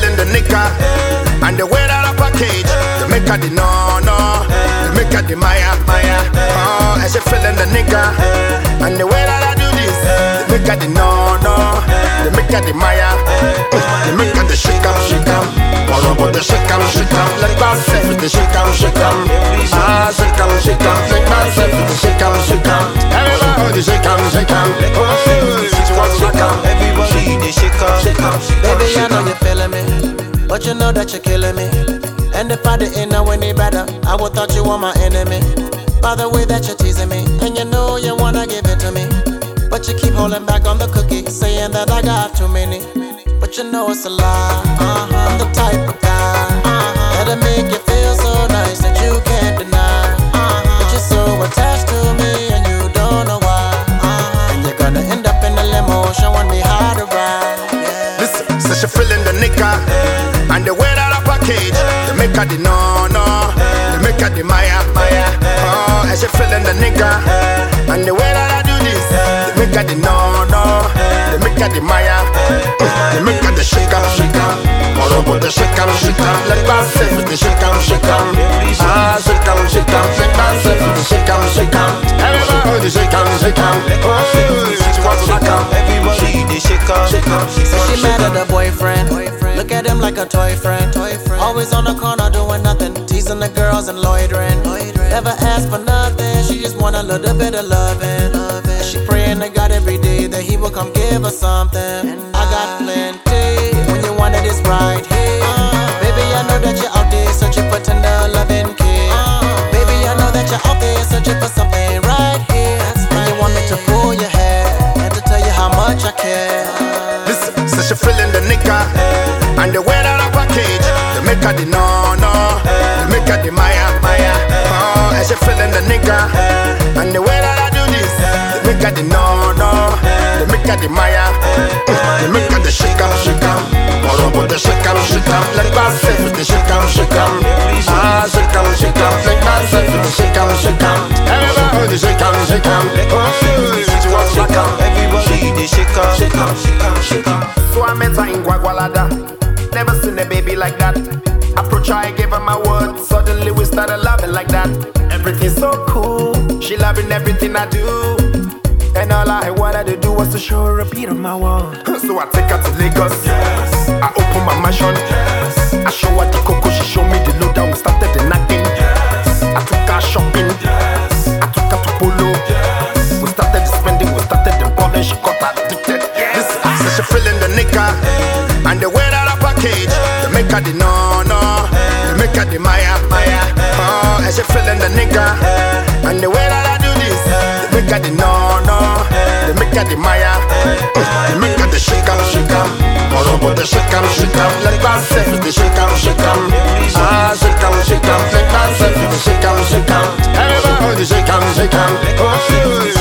feeling the nigga and the way that I package. The make her the no, the make her the Maya. Oh, and she feeling the nigga and the way that I do this. The make her the no, the make her the Maya. The make her the shake 'em. All about the shake 'em. Like myself with the shake 'em. Ah, shake 'em. Like myself with the shake 'em. Everybody shake 'em. Oh, she wants shake 'em. Everybody they shake 'em. Baby, I know you're feeling me, but you know that you're killing me. And if I didn't know any better, I would thought you were my enemy. By the way that you're teasing me, and you know you wanna give it to me, but you keep holding back on the cookie, saying that I got too many. But you know it's a lie. I'm the type of guy that'll make you feel so nice that you can't deny. But you're so attached to me and you don't know why. And you're gonna end up in the limo showing me how to ride. Listen, so she feeling the nigga and the way that I package. The make her the no, the make her the Maya. Oh, and she feeling the nigga and the way that I do this. The make her the no, the make her the Maya. The make her the shake 'em. All about the shake 'em. Like myself with the shake 'em. Ah, shake 'em. Like myself with the shake 'em. Everybody shake 'em. Oh, she wants shake 'em. Everybody they shake 'em. So she mad at her boyfriend. Look at him like a toy friend. Always on the corner doing nothing, teasing the girls and loitering. Never ask for nothing, she just want a little bit of loving. And she praying to God every day that he will come give her something. I got plenty when you want it is right here. Baby, I know that you're out there searching for tender loving kiss. Baby, I know that you're out there searching for something right here. And you want me to pull your hair and to tell you how much I care. Listen, so she feeling the nigga and the way that I package. The make her the no, the make her the Maya. Oh, and she feeling the nigga and the way that I do this. The make her the no, the make her the Maya. The make her the shake 'em. All about the shake 'em. Like myself with the shake 'em. Ah, shake 'em. Like myself with the shake 'em. Everybody shake 'em. Oh, she wants shake 'em. Everybody they shake 'em. So I met her in Guagualada. Never seen a baby like that. Approach her, I gave her my word. Suddenly we started loving like that. Everything's so cool. She loving everything I do. And all I wanted to do was to show her a beat on my wall. So I take her to Lagos. Yes. I open my mansion. Yes. I show her the cocoa. She showed me the lowdown. We started the knocking. Yes. I took her shopping. Yes. I took her to Polo. Yes. We started the spending. We started the balling. She got addicted. Yes. So she feeling the nigga and the way that I package. The make her the no, the make her the Maya. Oh, and she feeling the nigga and the way that I do this. The make her the no, the make her the Maya. The make her the shake 'em. All about the shake 'em. Like myself with the shake 'em. Ah, shake 'em. Like myself with the shake 'em. Everybody shake 'em. Oh,